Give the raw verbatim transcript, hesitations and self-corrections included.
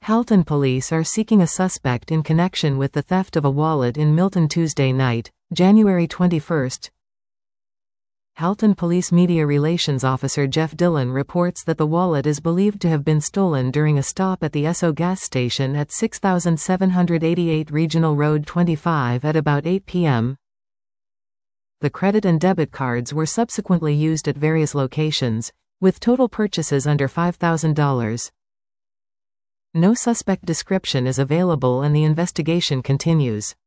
Halton police are seeking a suspect in connection with the theft of a wallet in Milton Tuesday night, January twenty-first. Halton Police Media Relations Officer Jeff Dillon reports that the wallet is believed to have been stolen during a stop at the Esso gas station at six thousand seven hundred eighty-eight Regional Road twenty-five at about eight p m The credit and debit cards were subsequently used at various locations, with total purchases under five thousand dollars. No suspect description is available and the investigation continues.